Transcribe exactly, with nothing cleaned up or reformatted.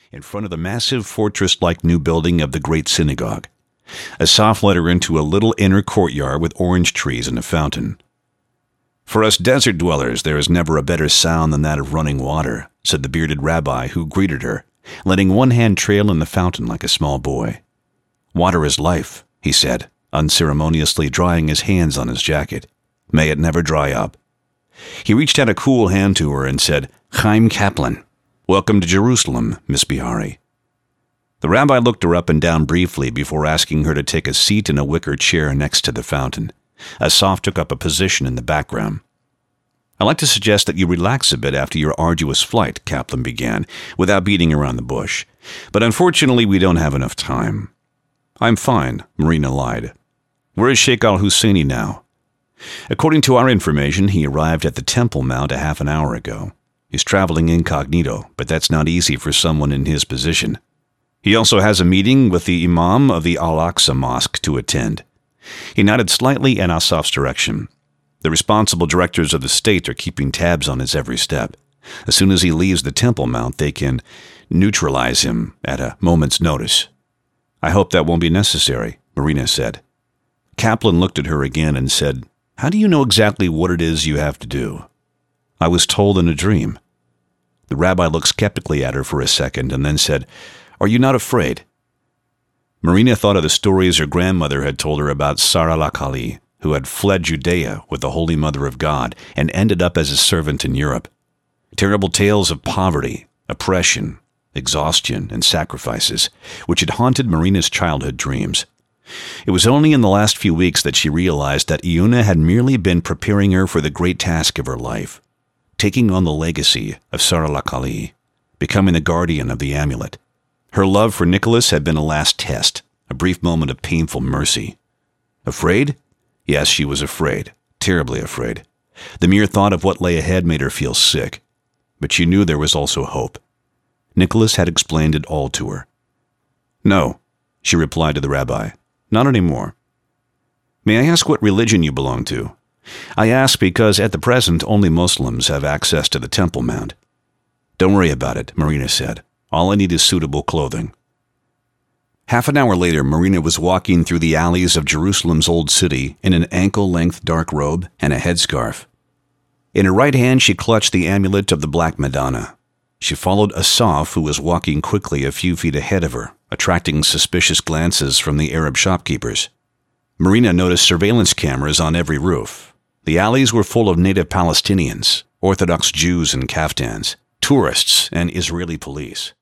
in front of the massive fortress-like new building of the Great Synagogue. Asaf led her into a little inner courtyard with orange trees and a fountain. "For us desert dwellers, there is never a better sound than that of running water," said the bearded rabbi who greeted her, letting one hand trail in the fountain like a small boy. "Water is life," he said, unceremoniously drying his hands on his jacket. "May it never dry up." He reached out a cool hand to her and said, "Chaim Kaplan. Welcome to Jerusalem, Miss Bihari." The rabbi looked her up and down briefly before asking her to take a seat in a wicker chair next to the fountain. Asaf took up a position in the background. "I'd like to suggest that you relax a bit after your arduous flight," Kaplan began, without beating around the bush. "But unfortunately, we don't have enough time." "I'm fine," Marina lied. "Where is Sheikh al-Husseini now?" "According to our information, he arrived at the Temple Mount a half an hour ago. He's traveling incognito, but that's not easy for someone in his position. He also has a meeting with the Imam of the Al-Aqsa Mosque to attend." He nodded slightly in Asaf's direction. "The responsible directors of the state are keeping tabs on his every step. As soon as he leaves the Temple Mount, they can neutralize him at a moment's notice." "I hope that won't be necessary," Marina said. Kaplan looked at her again and said, "How do you know exactly what it is you have to do?" "I was told in a dream." The rabbi looked skeptically at her for a second and then said, "Are you not afraid?" Marina thought of the stories her grandmother had told her about Sarah Lakali, who had fled Judea with the Holy Mother of God and ended up as a servant in Europe. Terrible tales of poverty, oppression, exhaustion, and sacrifices, which had haunted Marina's childhood dreams. It was only in the last few weeks that she realized that Iuna had merely been preparing her for the great task of her life, taking on the legacy of Sarah Lakali, becoming the guardian of the amulet. Her love for Nicholas had been a last test, a brief moment of painful mercy. Afraid? Yes, she was afraid, terribly afraid. The mere thought of what lay ahead made her feel sick. But she knew there was also hope. Nicholas had explained it all to her. "No," she replied to the rabbi. "Not anymore." "May I ask what religion you belong to?" "I ask because at the present only Muslims have access to the Temple Mount." "Don't worry about it," Marina said. "All I need is suitable clothing." Half an hour later, Marina was walking through the alleys of Jerusalem's old city in an ankle-length dark robe and a headscarf. In her right hand, she clutched the amulet of the Black Madonna. She followed Asaf, who was walking quickly a few feet ahead of her, attracting suspicious glances from the Arab shopkeepers. Marina noticed surveillance cameras on every roof. The alleys were full of native Palestinians, Orthodox Jews in kaftans, tourists, and Israeli police.